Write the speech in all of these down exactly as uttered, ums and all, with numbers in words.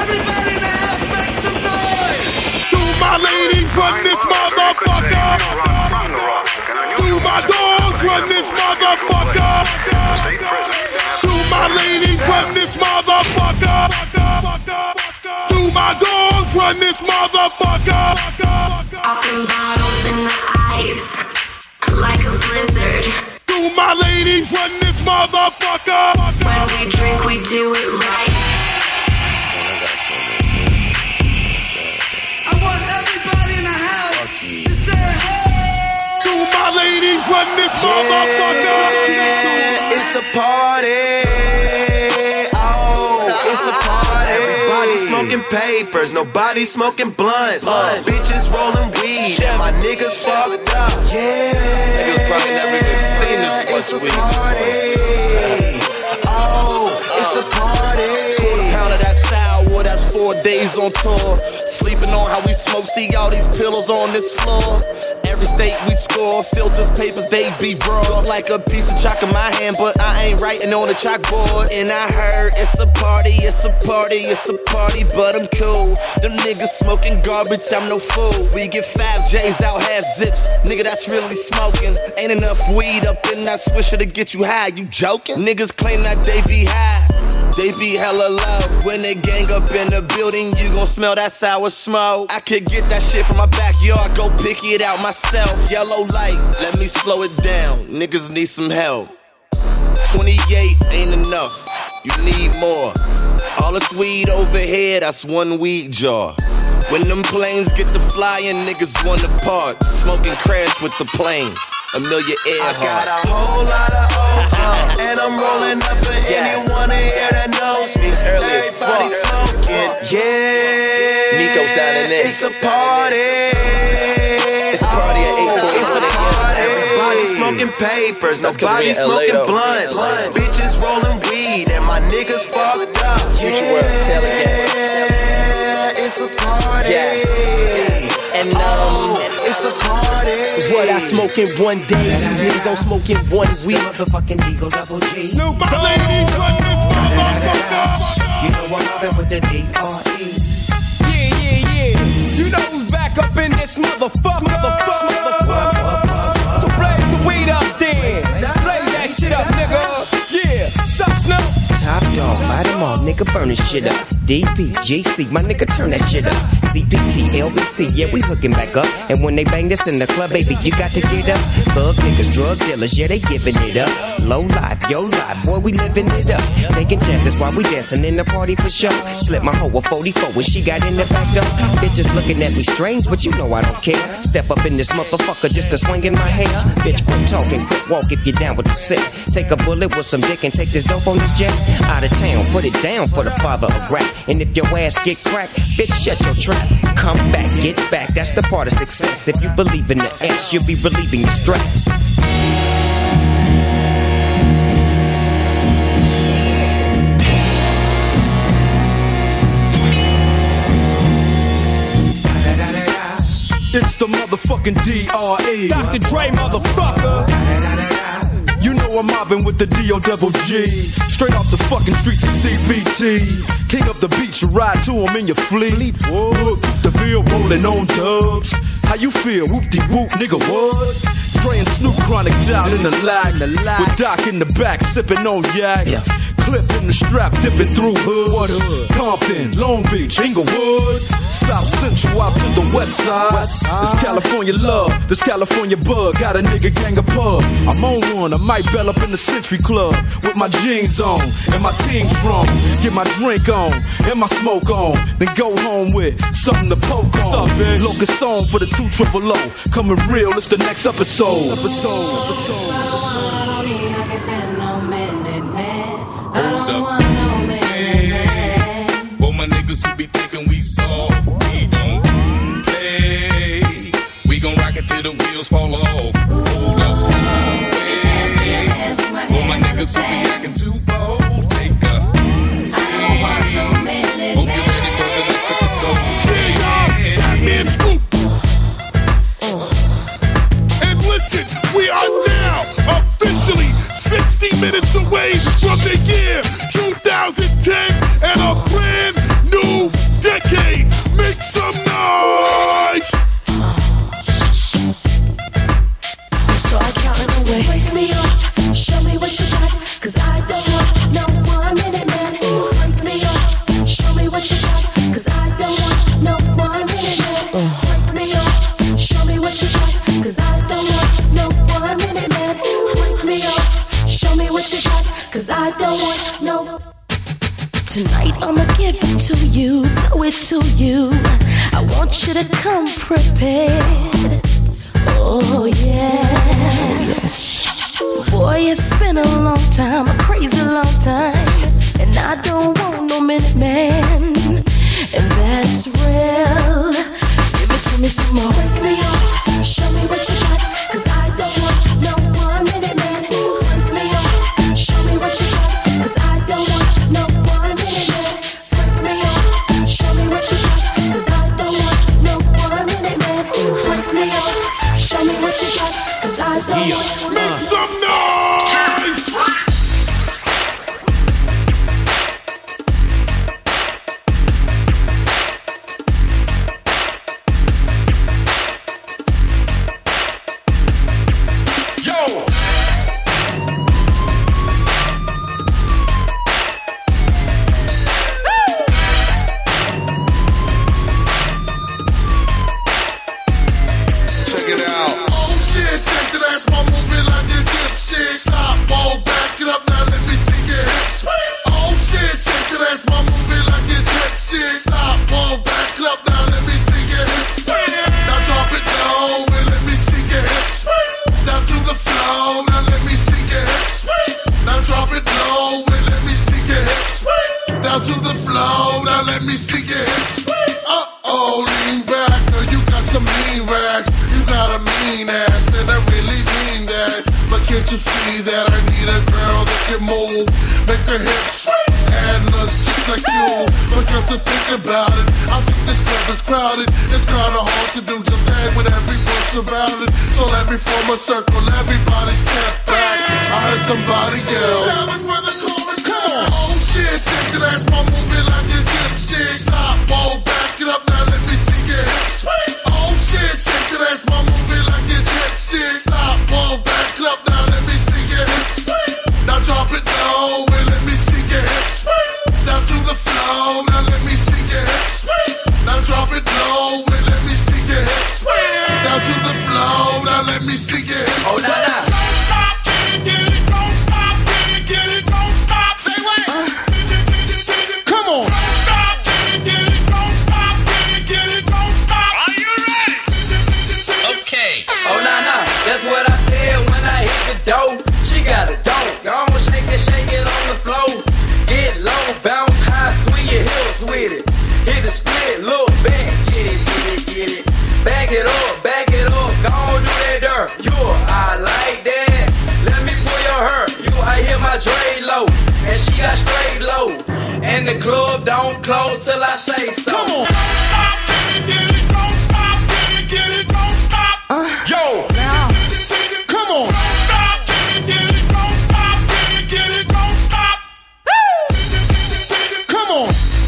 Everybody in the house make some noise! To my ladies, run this motherfucker! To my dogs, run this motherfucker! To my ladies, run this motherfucker! To my dogs, run this motherfucker! Popping bottles in the ice, like a blizzard. To my ladies, run this motherfucker! When we drink, we do it right. I want everybody in the house to say hey! To my ladies, run this motherfucker! Yeah, it's a party. Oh, it's a party. Everybody smoking papers, nobody smoking blunts. blunts. Bitches rolling weed, and my niggas fucked up. Yeah, niggas probably never even seen this much weed before. Oh, it's a party. Quarter pound of that sour, that's four days on tour. Sleeping on how we smoke, see all these pillows on this floor. Every state we score, filters, papers, they be broad. Like a piece of chalk in my hand, but I ain't writing on the chalkboard. And I heard it's a party, it's a party, it's a party, but I'm cool. Them niggas smoking garbage, I'm no fool. We get five J's out, half zips. Nigga, that's really smoking. Ain't enough weed up in that swisher to get you high, you joking? Niggas claim that they be high, they be hella low. When they gang up in the building, you gon' smell that sour smoke. I could get that shit from my backyard, go pick it out myself. Yellow light, let me slow it down. Niggas need some help. twenty-eight ain't enough, you need more. All this weed over here, that's one weed jar. When them planes get to flying, niggas wanna part. Smoking crash with the plane, Amelia Earhart. I got a whole lot of O's up, and I'm rolling up for yeah. anyone in here that knows me. Everybody smoking, yeah. Nico signing in. It's a party. It's a party at eight forty. It's a party. Everybody smoking papers, nobody smoking blunts. blunts. Bitches rolling weed, and my niggas fucked up. Future world, tell it again. It's a party. Yeah. And um, oh, it's a party. What I smoke in one day, these niggas don't smoke in one week. Motherfucking Eagle Double G. Snoop, my ladies, run this motherfucker! You know I'm mobbing with the D R E. Yeah, yeah, yeah. You know who's back up in this motherfucker. Motherfucker, motherfucker. So blaze the weed up then. Blaze that shit up, nigga. Yeah, sup, Snoop? Top dog, light them all, nigga, burn this shit up. D P, G C, my nigga, turn that shit up. C P T, L B C, yeah, we hooking back up. And when they bang this in the club, baby, you got to get up. Thug niggas, drug dealers, yeah, they giving it up. Low life, yo life, boy, we living it up. Taking chances while we dancing in the party for sure. Slip my hoe a forty-four when she got in the back door. Bitches looking at me strange, but you know I don't care. Step up in this motherfucker just to swing in my hair. Bitch, quit talking, quit walk if you're down with the sick. Take a bullet with some dick and take this dope on this jet. Out of town, put it down for the father of rap. And if your ass get cracked, bitch, shut your trap. Come back, get back, that's the part of success. If you believe in the X, you'll be relieving your stress. It's the motherfucking D R E. Doctor Dre, motherfucker. You know I'm mobbing with the D O double G. Straight off the fucking streets of C B T. King up the beach, you ride to him in your fleet. Look, the field rolling on dubs. How you feel? Whoop-de-whoop, nigga, what? Dre and Snoop Chronic down in the lag. With Doc in the back, sipping on yak. Yeah. Clip in the strap, dipping through hood. Compton, Long Beach, Inglewood. South Central out to the west side. This California love, this California bug. Got a nigga gang of pub. I'm on one, I might bell up in the Century Club. With my jeans on, and my team strong. Get my drink on, and my smoke on. Then go home with something to poke on. Locust song for the two triple O. Coming real, it's the next episode. Episode, episode, episode. My niggas who be thinking we soft, we don't play. We gon' rock it till the wheels fall off. Hold up, wait. For my niggas who be acting too bold, take a seat. Hope you're ready for the next episode. Yeah, Batman Scoop. And listen, we are now officially sixty minutes away from the year two thousand ten and a brand new me off, show me what you got, cause I don't want no one minute man. Break me off, show me what you got, cause I don't want no one minute man. Break me off, show me what you got, cause I don't want no one minute man. Break me off, show me what you got, cause I don't want no. Tonight I'ma give it to you, throw it to you. I want you to come prepared. Oh yeah, yes. Boy, it's been a long time, a crazy long time, and I don't want no minute man, and that's real. Give it to me some more. Break me off, show me what you got, cause I don't want no one minute man. Break me off, show me what you got, cause I don't want no one minute man. Break me off, show me what you got, cause I don't want no one minute man. Break me off, show me what you got, cause I don't yeah. want no. Make some noise! Yo! Check it out. Oh shit, shake that ass, my moving like a gypsy. Stop, roll, back it up, now let me see your hips. Oh shit, shake that ass, my moving like a gypsy. Stop, roll, back it up, now let me see your hips. Now drop it low and let me see your hips. Down to the floor, now let me see your hips. Now drop it low and let me see your hips. Down to the floor, now let me see your hips. Uh-oh, lean back, now you got some mean rags. You got a mean ass, and I really mean that. But can't you see that I need a girl that can move, make her hips and look just like you? But got to think about it, I think this club is crowded. It's kinda hard to do just that with everyone surrounded. So let me form a circle, everybody step back. I heard somebody yell, Savage where the chorus, come on. Oh shit, shake that ass, my moving like a gypsy. Stop, roll, back it up, now let me see your hips. Oh shit, shake that ass, my moving like a gypsy. Stop, roll, back it up, now let me see your hips. Now drop it low and let me see your hips. Down to the floor, now let me see your hips. Now drop it low and let me see your hips. Down to the floor, now let me see your hips. Oh, nah, nah. Don't stop, get it, get it, don't stop, get it, get it, don't stop. Say what? Uh. Come on. Don't stop, get it, get it, don't stop, get it, get it, don't stop. Are you ready? Okay. Oh, nah, nah. That's what I said when I hit the dough. She got a dope. Go on, shake it, shake it on the floor. Get low, bounce high, swing your hips with it. Hit the split, look back, get it, get it, get it. Back it up, back it up, go on, do that dirt. You, I like that. Let me pull your hair. You, I hear my Dre low, and she got straight low. And the club don't close till I say so. Come on. Don't stop, get it, get it, don't stop, get it, get it, don't stop. Uh, Yo, now. Come on. Don't stop, get it, get it, don't stop, get it, get it, don't stop. Woo! Come on.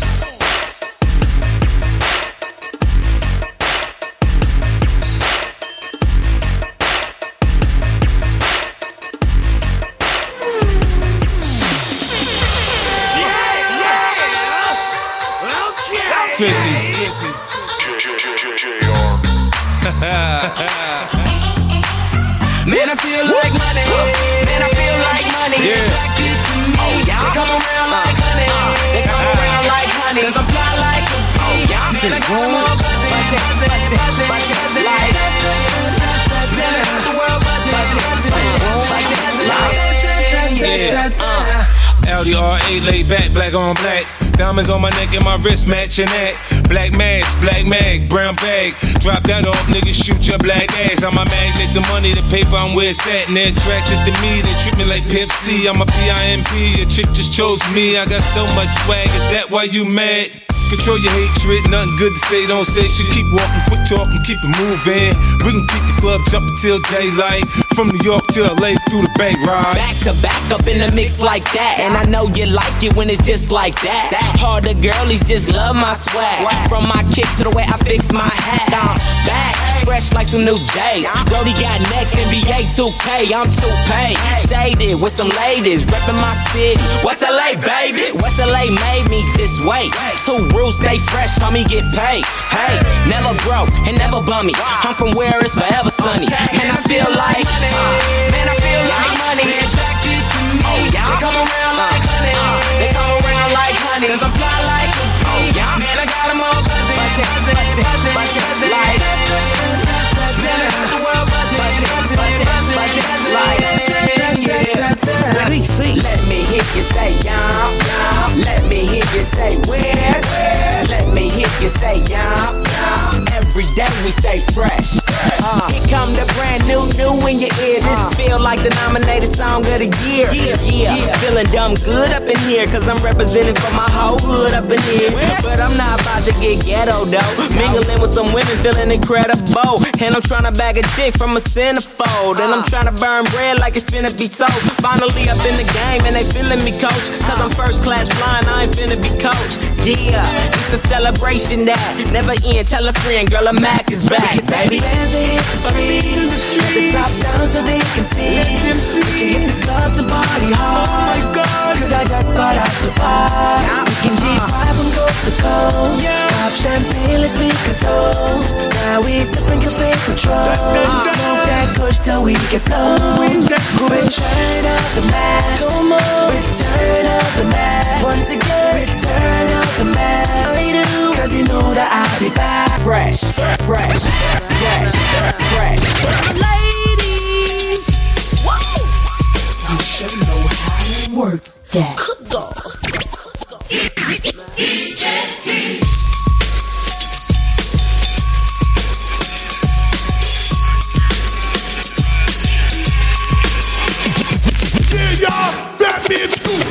fifty. Man, I feel like money. Man, I feel like money. Yeah. Attracted to me. Oh, yeah. They come around like honey. They come around like honey. Cause I fly like a bee. Oh, yeah. Man, I got them all buzzing. Buzzing, buzzing, buzzing, buzzing. Like man, I got the world buzzing. Buzzing, buzzing, buzzing. Like Yeah. L D R A laid back, black on black. Diamonds on my neck and my wrist matching that. Black mask, black mag, brown bag. Drop that off, niggas shoot your black ass. I'm a magnet, the money, the paper, I'm where it's at. And they're attracted to me, they treat me like Pepsi. I'm a P I M P, a chick just chose me. I got so much swag, is that why you mad? Control your hatred, nothing good to say, don't say shit. Keep walking, quit talking, keep it moving. We can keep the club jumping till daylight. From New York to L A through the Bay Ride. Back to back up in the mix like that. And I know you like it when it's just like that. Harder girlies just love my swag. From my kicks to the way I fix my hat. I'm back, fresh like some new days. Brody got next, N B A two K, I'm two paid. Shaded with some ladies, reppin' my city. West L A, baby. West L A made me this way. Two rules, stay fresh, homie, get paid. Hey, never broke and never bummy. I'm from where it's forever sunny. And I feel like, uh, man, I feel like money. Attracted to me. Oh, yeah. They come around like honey. Uh, they come around like honey. Cause I fly like a bee. Oh, yeah. Man, I got them all buzzing. Buzzing, buzzing, buzzing, buzzing. Like, the world buzzing. Buzzing, buzzing, buzzing, buzzing. Like, let me hear you say yum, yum. Let me hear you say where. Let me hear you say yum, yum. Every day we stay fresh. Uh, Here come the brand new, new in your ear. This uh, feel like the nominated song of the year. Yeah, yeah, yeah. Feeling dumb good up in here, cause I'm representing for my whole hood up in here. But I'm not about to get ghetto though. Mingling with some women, feeling incredible. And I'm trying to bag a chick from a centerfold. And I'm trying to burn bread like it's finna be toast. Finally up in the game and they feeling me, coach. Cause I'm first class flying, I ain't finna be coached. Yeah, it's a celebration that never end. Tell a friend, girl, a Mac is back, baby. Bands that hit the streets, let the top down so they can see. We can hit the clubs and party hard. Cause I just got out the bar. We can G five from coast to coast. Pop champagne, let's make a toast. Now we sipping cafe Patrol. Smoke that kush till we get blown. Return of the Mac. Return of the Mac. Once again, return of the Mac. Cause you know that I'll be back. Fresh, fresh, fresh, fresh. Ladies, whoa, you should know how to work that. Go. D J Yeah, y'all, that means school.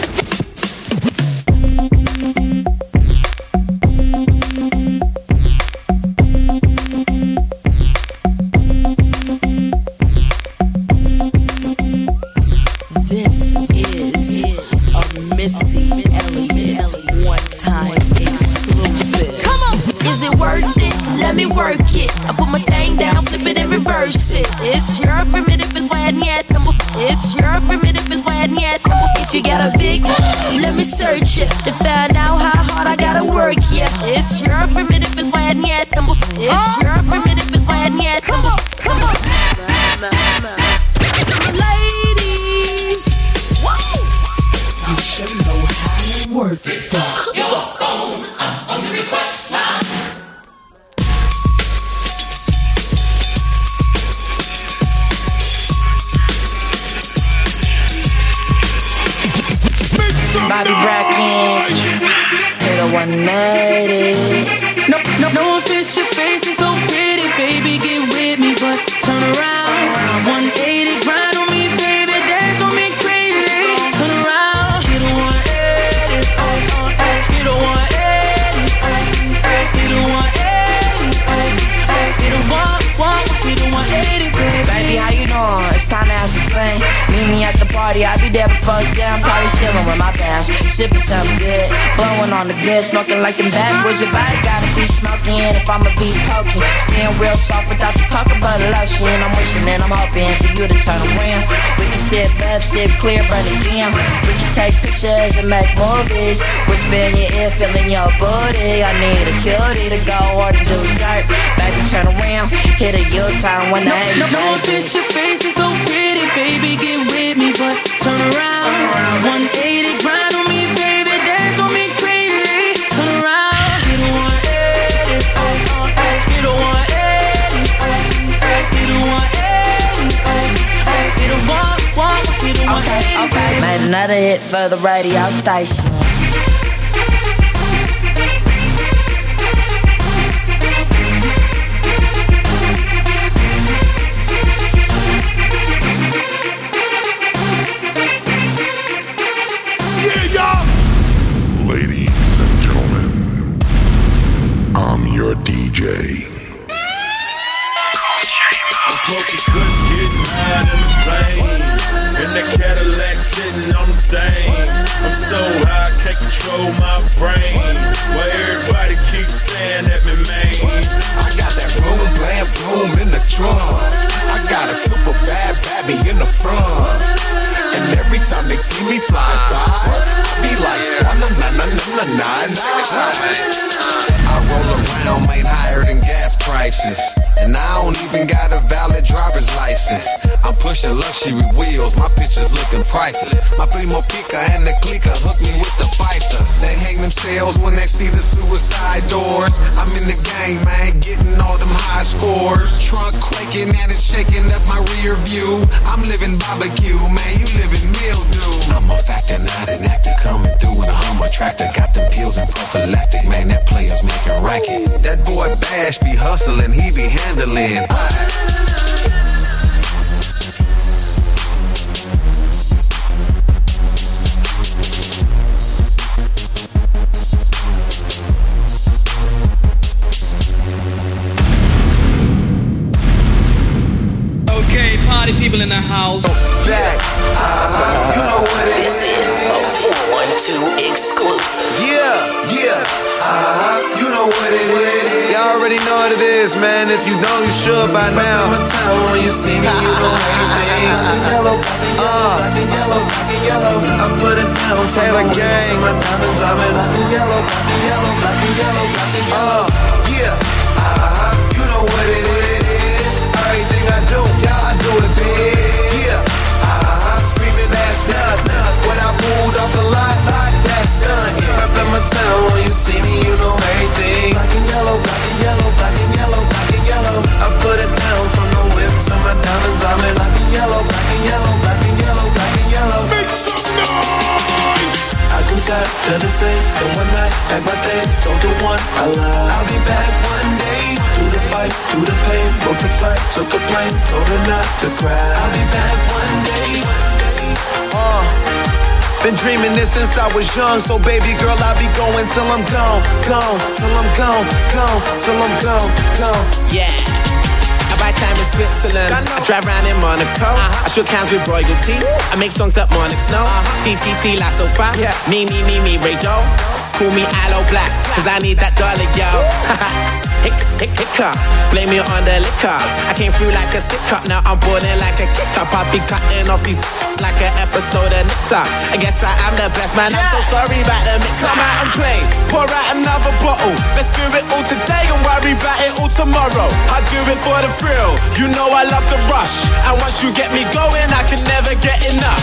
Missy Elliott, one time exclusive. Come on, is it worth it? Let me work it. I put my thing down, flip it and reverse it. It's your primitive is why I need number. It's your primitive is why I need number. If you got a big, let me search it to find out how hard I gotta work. Yeah, it's your primitive is why I need number. It's your primitive is why I need number. Come on, come on. To the ladies, whoa. You should know how to work it. Your phone on the request line. Bobby Brackens, hit a one eighty. No, no, no official face is so pretty, baby, get with me, but turn around. one eighty, grind on me, baby, dance on me crazy. Turn around, hit a one eighty, hit a one eighty, hit a one eighty, hit a one, one, hit a one eighty, baby. Baby, how you doing? It's time to have some fun. Meet me at the party, I'll be there before it's down. Probably chillin' with my pals, sippin' something good, blowin' on the good, smoking like them backwards. Your body gotta be smoking if I'ma be poking. Skin real soft without the cocoa butter lotion. I'm wishing and I'm hoping for you to turn around. We can sip up, sip clear, burn it down. We can take pictures and make movies. Whisper in your ear, feeling your booty. I need a cutie to go or to do dirt. Baby, turn around, hit a U-turn when I hate no, no, no official face is so pretty, baby, get with me, but turn around. Turn around. one eighty, grind on me, baby, dance on me crazy. Turn around, hit a one eighty, hit a one eighty, hit a one eighty, hit a one, one, hit a one eighty. Okay, okay, made another hit for the radio station. Ladies and gentlemen, I'm smoking kush, getting high in the plane. In that Cadillac, sitting on the thing. I'm so high, I can't control my brain. Why everybody keeps staring at me, man? I got that boom, blam, boom in the trunk. I got a super bad baby in the front. And every time they see me fly by, I be like, swallow, na na na na na na. I roll around, ain't higher than gas prices. And I don't even got a valid driver's license. I'm pushing luxury wheels, my pictures looking priceless. My primo pica and the clica hook me with the fighters. They hang themselves when they see the suicide doors. I'm in the game, man, getting all them high scores. Trunk quaking and it's shaking up my rear view. I'm living barbecue, man, you living mildew. I'm a factor, not an actor, coming through in a Hummer tractor. Got them pills and prophylactic, man, that player's making racket. That boy Bash be hustling, he be handling. Okay, party people in the house. Back, uh-huh. You know what it is. This is a four one two exclusive. Yeah, yeah, uh-huh. You know what it is. Y'all already know what it is, man. If you know, you should by now. When you see me, you know everything. Yellow, uh, yellow, yellow. I put it down, Taylor Gang. My diamonds, I'm in yellow, yellow, yellow, uh, yeah, uh-huh. You know what it is. Everything I do, yeah, I do it big. Yeah, uh-huh. Screaming that's not when I pulled off the lot, that's done. Yeah, up in my town when you see me, you know everything. Black and yellow, black and yellow, black and yellow, black and yellow. I put it down from the whip to my diamonds. I'm in black and yellow, black and yellow, black and yellow, black and yellow. Make some noise. I grew tired of the same. Then one night, pack my things, told the one I love I'll be back one day. Through the fight, through the pain, broke the flight, took a plane, told her not to cry. I'll be back one day. Uh, been dreaming this since I was young, so baby girl, I'll be going till I'm gone, gone, till I'm gone, gone, till I'm gone, gone. Yeah. I buy time in Switzerland. I drive around in Monaco. Uh-huh. I shook hands with royalty. I make songs that monarchs know. Uh-huh. T T T La Sofa. Yeah. Me, me, me, me, Ray Doe. Call me Aloe Black, cause I need that dollar, yo. Hick, hick, hiccup. Blame me on the liquor. I came through like a stick up. Now I'm boarding like a kick up. I'll be cutting off these like an episode of Nixon. I guess I am the best man. Yeah. I'm so sorry about the mix. I'm out and play. Pour out another bottle. Let's do it all today and worry about it all tomorrow. I do it for the thrill. You know I love the rush. And once you get me going, I can never get enough.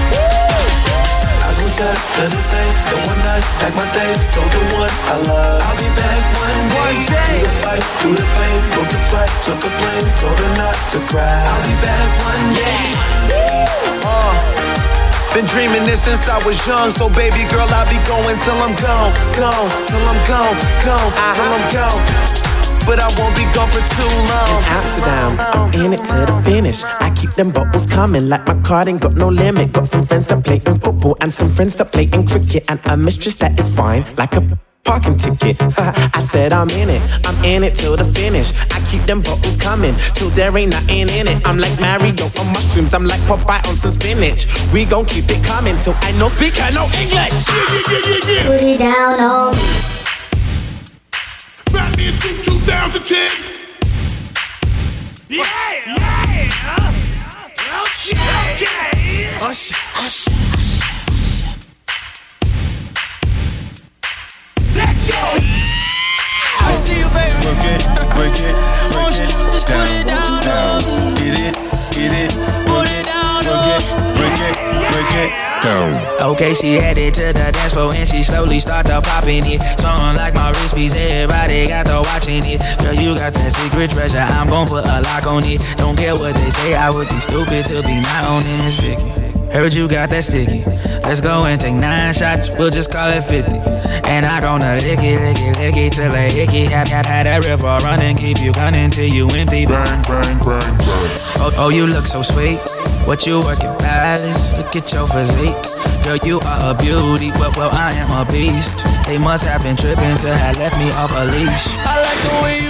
I grew tired of the same. Then one night, pack my things, told the one I love I'll be back one day. One day. Through the fight, through the pain, broke the flight, took a plane, told her not to cry. I'll be back one day. Yeah. Uh, been dreaming this since I was young, so baby girl, I'll be going till I'm gone, gone, till I'm gone, gone, uh-huh. till I'm gone. But I won't be gone for too long. In Amsterdam, I'm in it to the finish. I keep them bottles coming like my card ain't got no limit. Got some friends that play in football and some friends that play in cricket. And a mistress that is fine like a parking ticket. I said I'm in it, I'm in it till the finish. I keep them bottles coming till there ain't nothing in it. I'm like Mario on mushrooms, I'm like Popeye on some spinach. We gon' keep it coming till I know speak, I know English. Put it down on me. Fat Man Scoop two thousand ten. Yeah, yeah. Okay, okay. Hush, hush, hush, hush. Let's go. I see you, baby. Work it, break it, Won't you just down, put it down, down. on me? Get it, get it, Put it down, break it, on me. break it, break it down. Okay, she headed to the dance floor and she slowly started popping it. Something like my wrist piece, everybody got to watching it. Girl, you got that secret treasure, I'm gon' put a lock on it. Don't care what they say, I would be stupid to be not owning this Vicky. Heard you got that sticky. Let's go and take nine shots, we'll just call it fifty. And I gonna lick it, lick it, lick it till a hickey. Had, had, had that river running, keep you gunning till you empty. Bang, bang, bang, bang. Oh, oh, you look so sweet. What you working, palace? Look at your physique. Girl, you are a beauty, well, well, I am a beast. They must have been tripping to have left me off a leash. I like the way you grind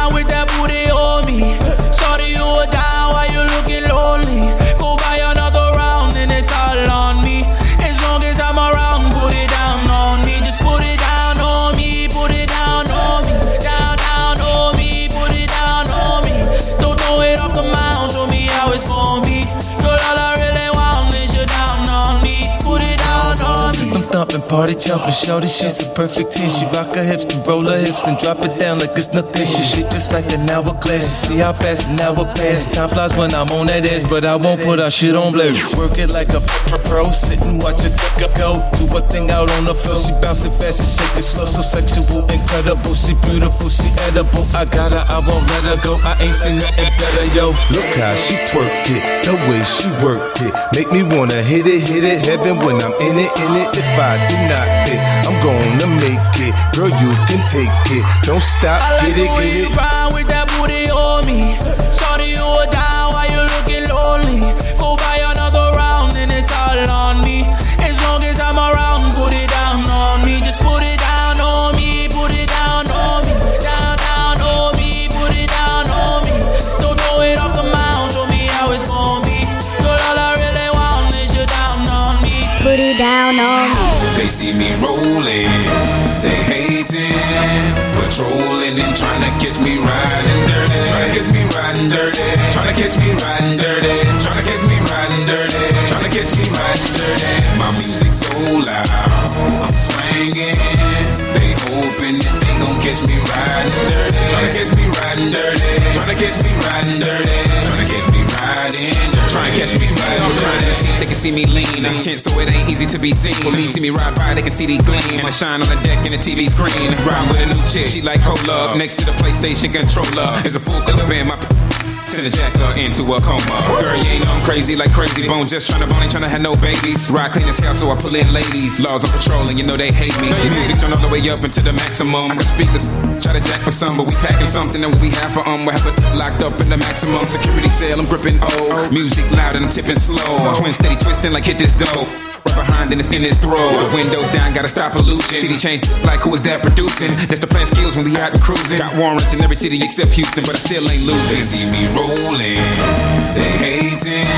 round with that booty on me. Shorty, you were down while you looking lonely. Go buy another round and it's all on me. As long as I'm around, put it down on me. Just put it down on me, put it down on me. Down, down on me, put it down on me. Don't throw it off the mound, show me how it's gonna be. Girl, all I really want is you down on me. Put it down on me. System thumping, party jumping, shorty, she's a perfect ten. She rock her hips, then roll her hips, and drop it down like it's nothing. She shit just like an hourglass. You see how fast an hour pass. Time flies when I'm on that ass, but I won't put our shit on blast. Work it like a pro, sit and watch it go. Do a thing out on the floor. She bouncing fast and shaking slow, so sexual, incredible. She beautiful, she edible. I got her, I won't let her go. I ain't seen nothing better, yo. Look how she twerk it, the way she work it, make me wanna hit it, hit it, heaven when I'm in it, in it. If I do not fit, I'm gonna make it. Girl, you can take it, don't stop, I like get it, the way get you it. ride with that booty on me. Shorty, you were down while you looking lonely. Go buy another round and it's all on me. As long as I'm around, put it down on me. Just put it down on me, put it down on me. Down, down on me, put it down on me. Don't throw it off the mound, show me how it's gonna be. Girl, all I really want is you down on me. Put it down on me. They see me rolling, they hating, patrolling and trying to catch me riding dirty, trying to catch me riding dirty, trying to catch me riding dirty, trying to catch me riding dirty, trying to catch me riding dirty. My music's so loud, I'm swinging. They hoping that they gon' catch me riding dirty, trying to catch me riding dirty, trying to catch me riding dirty, trying to catch me riding dirty, trying to catch me riding dirty. They can see me lean, I'm tense, so it ain't easy to be seen. When me see me ride by, they can see the gleam. I shine on the deck in the T V screen. Ride with a new chick, she like cola. Next to the PlayStation controller is a full clip in my. Send a jacker into a coma. Girl, you ain't know I'm crazy like crazy bone. Just tryna bone, ain't tryna have no babies. Ride clean as hell, so I pull in ladies. Laws on patrol, and you know they hate me. Music turn all the way up into the maximum. I got speakers, try to jack for some, but we packing something that we have for um. We have it locked up in the maximum security cell. I'm gripping O. Music loud and I'm tipping slow. Twin steady twisting like hit this dope. Right behind and it's in his throat. The windows down, gotta stop pollution. City changed like who is that producing? That's the plan skills when we out and cruising. Got warrants in every city except Houston, but I still ain't losing. They see me rolling, they hating,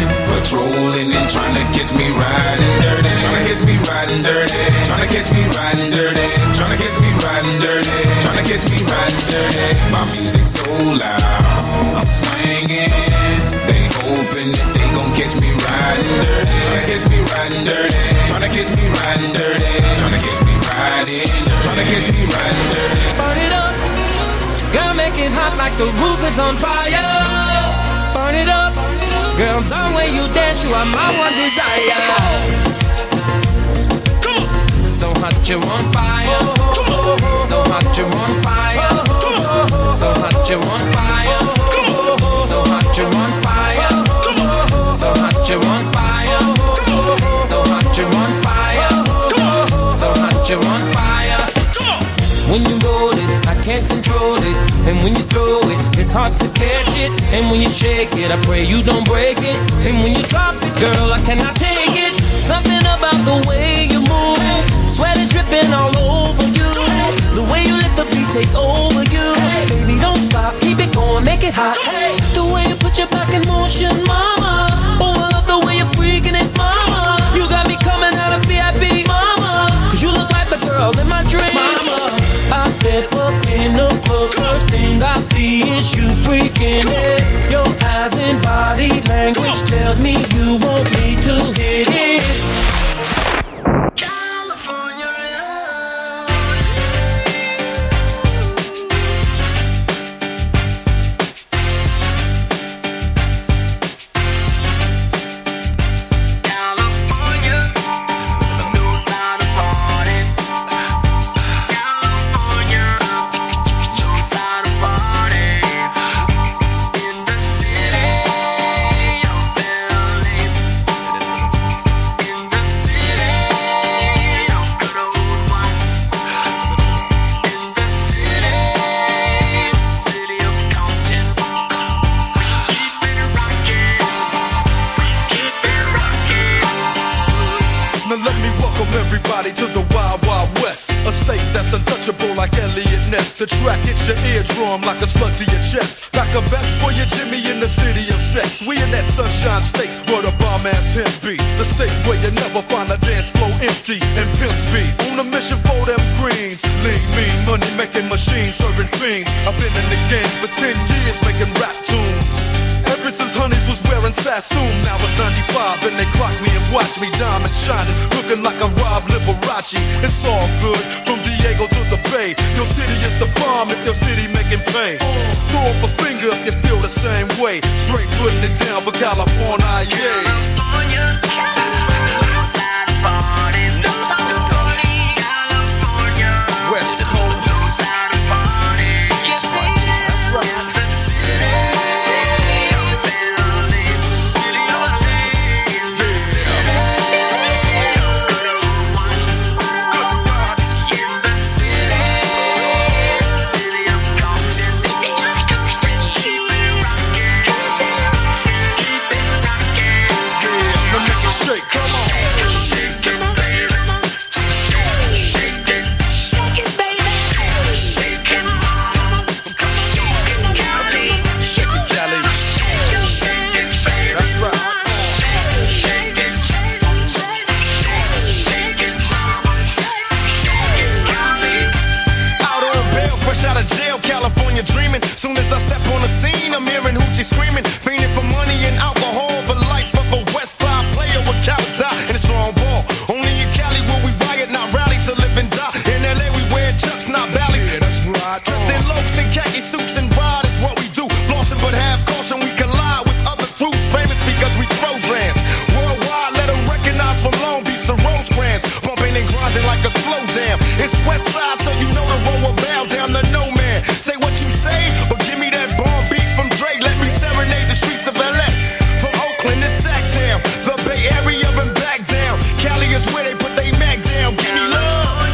patrolling and trying to catch me riding dirty, trying to catch me riding dirty, trying to catch me riding dirty, trying to catch me riding dirty, trying to catch me riding dirty. My music's so loud, I'm swinging. They hoping that they gon' catch me riding dirty, trying to catch me riding dirty, trying to catch me riding dirty, trying to catch me riding, trying to catch me riding dirty. Burn it up, girl, make it hot like the roof is on fire. Burn it up, girl, the way you dance, you are my one desire. So hot you're on fire, so hot you're on fire, so hot you're on fire, so hot you're on fire, so hot you're on fire, so hot you're on fire, so hot you're on fire. When you roll it, I can't control it. And when you throw it, it's hard to catch it. And when you shake it, I pray you don't break it. And when you drop it, girl, I cannot take it. Something about the way you move, sweat is dripping all over you. The way you let the beat take over you. Baby, don't stop, keep it going, make it hot. The way you put your back in motion, mama. Oh, I love the way you're freaking it, mama. You got me coming out of V I P, mama. Cause you look like the girl in my dreams, mama. I step up in the club, first thing I see is you freaking it. Your eyes and body language tells me you want me to hit it. Everybody to the Wild Wild West. West, a state that's untouchable like Elliot Ness. The track hits your eardrum like a slug to your chest. Like a vest for your Jimmy in the city of sex. We in that sunshine state where the bomb ass him be. The state where you never find a dance floor empty and pimp speed. On a mission for them greens. Lean, mean, money making machines serving fiends. I've been in the game for ten years making rap tunes. Ever since Honeys was wearing Sassoon, now it's ninety-five and they clock me and watch me diamond shining, looking like a Rob Liberace. It's all good from Diego to the Bay. Your city is the bomb if your city making pain. Throw up a finger if you feel the same way. Straight putting it down for California, yeah. West Coast. Dreaming. Soon as I step on the scene, I'm hearing hoochie screaming, fiending for money and alcohol, the life of a West Side player with cowards die and a strong ball. Only in Cali will we riot, not rally to live and die. In L A we wear chucks, not valleys. Yeah, that's right. Dressed in locs and khaki suits and ride is what we do. Flossing but have caution, we collide with other crews, famous because we throw grams. Worldwide, let them recognize from Long Beach to Rosecrans. Bumping and grinding like a slow jam. It's West Side, so you know the road will bow down to no man. Say what you say, but give me that bomb beat from Dre. Let me serenade the streets of L A. From Oakland to Sacktown, the Bay Area and back down. Cali is where they put they Mac down. Give me love.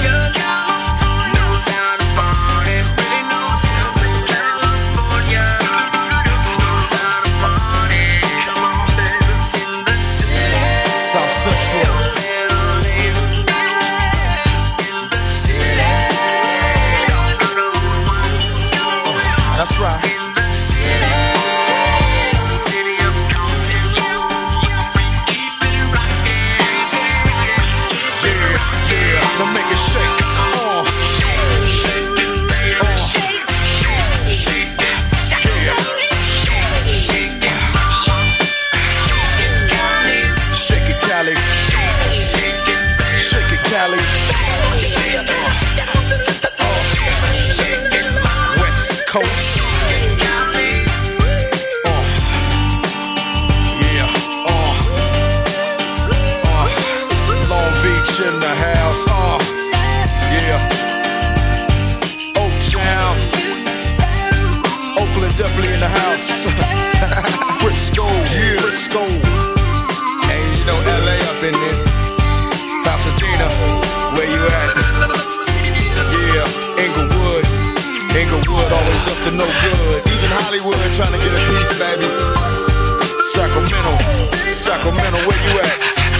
South Central. That's right. In the city, city of Compton, keep it rockin'. Yeah, yeah, now make it shake. Uh. Shake, shake it, baby. Uh. Shake, shake, shake it. Yeah. Shake it, mama. Shake it, Cali. Shake it, Cali. Shake it, baby. Shake it, Cali. Shake it, uh. Shake it, mama. West Coast. In the house, uh, yeah. Oaktown, Oakland definitely in the house. Frisco, yeah. Frisco. Hey, you know L A up in this. Pasadena, where you at? Yeah, Inglewood, Inglewood always up to no good. Even Hollywood trying to get a piece, baby. Sacramento, Sacramento, where you at?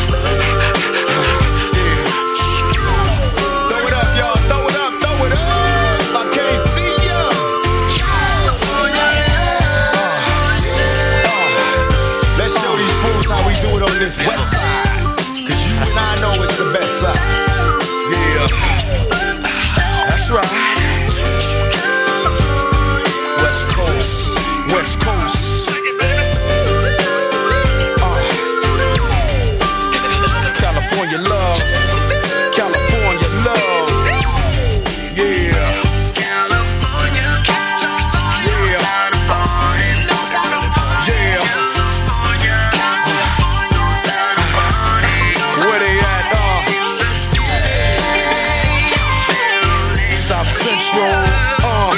On this west side, cause you and I know it's the best side. Yeah, that's right. West Coast, West Coast. Uh, California love, California love. Yeah. Central, uh,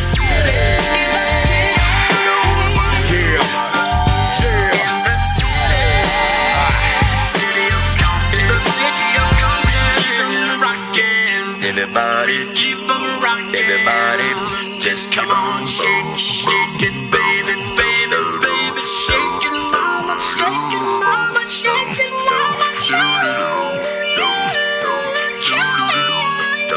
Everybody keep on rocking. Everybody just come on, shake, shake it, baby, baby, baby, shake it, mama, shake it, mama, shake it, mama, shake it, mama, shake it, mama.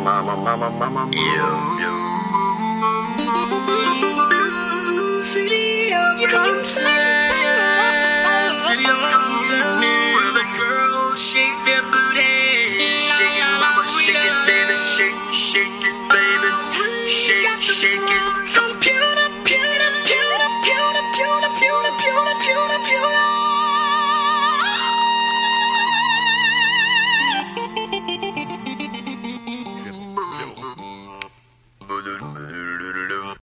mama, mama, mama, yo, yo.